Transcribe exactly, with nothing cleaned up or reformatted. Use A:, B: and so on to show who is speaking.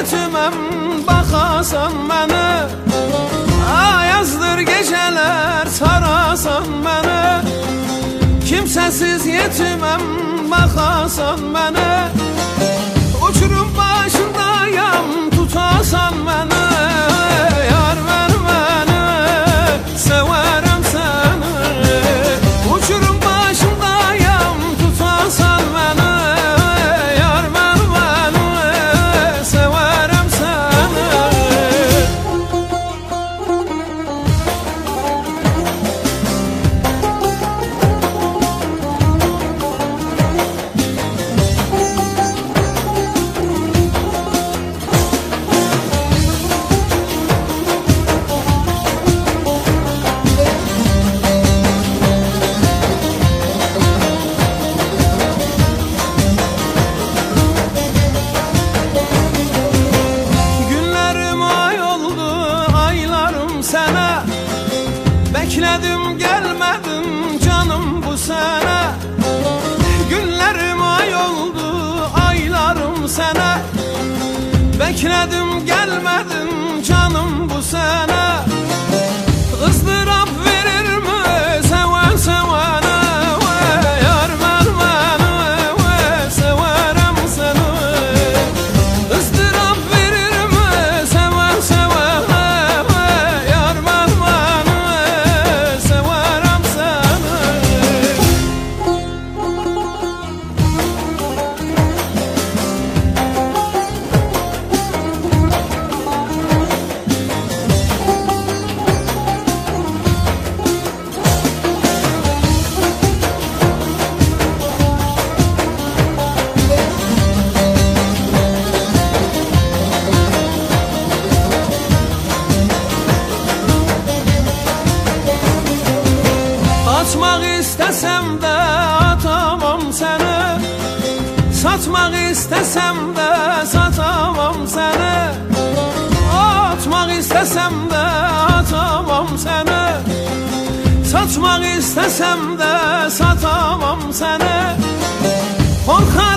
A: yetimem bakasan beni, ayazdır geceler sarasan beni. Kimsesiz yetimem bakasan beni, uçurum başındayam tutasan beni. Yar ver beni, severim seni, uçurum başındayam tutasan beni. Yar ver beni, severim seni. Bekledim gelmedin canım bu sene, günlerim ay oldu aylarım sene. Bekledim gelmedin canım bu sene, ızdırap verir mi seven sevene? Yar ver beni, severim seni, ızdırap verir mi seven sevene? Yar ver beni, severim seni. Atmak istesem de atamam seni, satmak istesem de satamam seni. Atmak istesem de atamam seni, satmak istesem de satamam seni. Korkarım